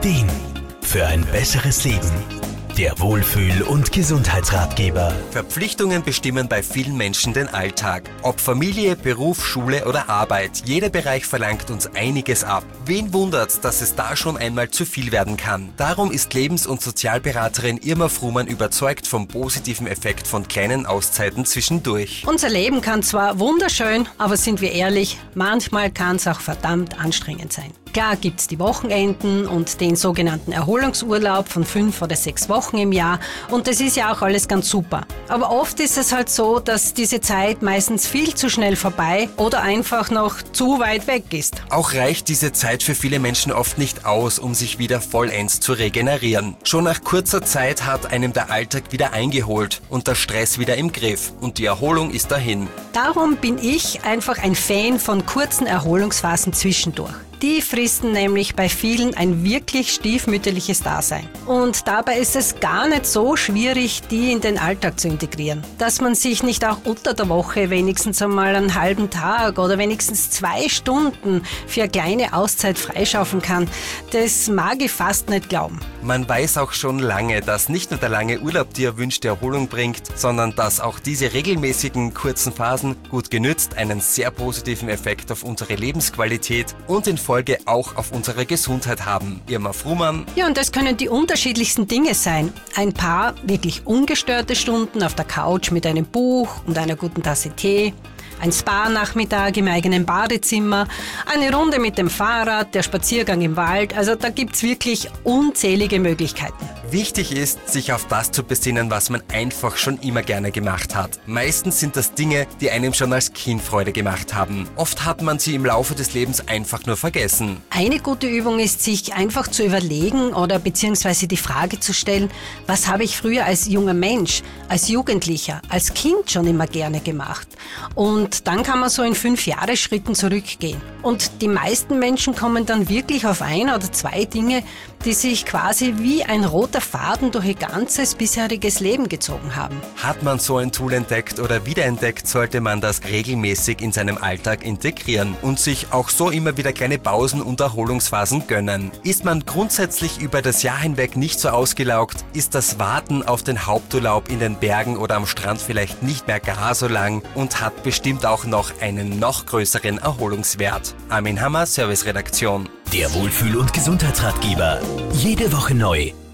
Ideen für ein besseres Leben. Der Wohlfühl- und Gesundheitsratgeber. Verpflichtungen bestimmen bei vielen Menschen den Alltag. Ob Familie, Beruf, Schule oder Arbeit, jeder Bereich verlangt uns einiges ab. Wen wundert, dass es da schon einmal zu viel werden kann? Darum ist Lebens- und Sozialberaterin Irma Frumann überzeugt vom positiven Effekt von kleinen Auszeiten zwischendurch. Unser Leben kann zwar wunderschön, aber sind wir ehrlich, manchmal kann es auch verdammt anstrengend sein. Klar gibt's die Wochenenden und den sogenannten Erholungsurlaub von 5 oder 6 Wochen im Jahr und das ist ja auch alles ganz super. Aber oft ist es halt so, dass diese Zeit meistens viel zu schnell vorbei oder einfach noch zu weit weg ist. Auch reicht diese Zeit für viele Menschen oft nicht aus, um sich wieder vollends zu regenerieren. Schon nach kurzer Zeit hat einem der Alltag wieder eingeholt und der Stress wieder im Griff und die Erholung ist dahin. Darum bin ich einfach ein Fan von kurzen Erholungsphasen zwischendurch. Die fristen nämlich bei vielen ein wirklich stiefmütterliches Dasein. Und dabei ist es gar nicht so schwierig, die in den Alltag zu integrieren. Dass man sich nicht auch unter der Woche wenigstens einmal einen halben Tag oder wenigstens 2 Stunden für eine kleine Auszeit freischaufeln kann, das mag ich fast nicht glauben. Man weiß auch schon lange, dass nicht nur der lange Urlaub die erwünschte Erholung bringt, sondern dass auch diese regelmäßigen kurzen Phasen gut genützt einen sehr positiven Effekt auf unsere Lebensqualität und in Folge auch auf unsere Gesundheit haben. Irma Frumann. Ja, und das können die unterschiedlichsten Dinge sein. Ein paar wirklich ungestörte Stunden auf der Couch mit einem Buch und einer guten Tasse Tee. Ein Spa-Nachmittag im eigenen Badezimmer, eine Runde mit dem Fahrrad, der Spaziergang im Wald. Also da gibt's wirklich unzählige Möglichkeiten. Wichtig ist, sich auf das zu besinnen, was man einfach schon immer gerne gemacht hat. Meistens sind das Dinge, die einem schon als Kind Freude gemacht haben. Oft hat man sie im Laufe des Lebens einfach nur vergessen. Eine gute Übung ist, sich einfach zu überlegen oder beziehungsweise die Frage zu stellen, was habe ich früher als junger Mensch, als Jugendlicher, als Kind schon immer gerne gemacht? Und dann kann man so in 5-Jahres-Schritten zurückgehen. Und die meisten Menschen kommen dann wirklich auf 1 oder 2 Dinge, die sich quasi wie ein roter Faden durch ihr ganzes bisheriges Leben gezogen haben. Hat man so ein Tool entdeckt oder wiederentdeckt, sollte man das regelmäßig in seinem Alltag integrieren und sich auch so immer wieder kleine Pausen und Erholungsphasen gönnen. Ist man grundsätzlich über das Jahr hinweg nicht so ausgelaugt, ist das Warten auf den Haupturlaub in den Bergen oder am Strand vielleicht nicht mehr gar so lang und hat bestimmt auch noch einen noch größeren Erholungswert. Armin Hammer, Serviceredaktion. Der Wohlfühl- und Gesundheitsratgeber. Jede Woche neu.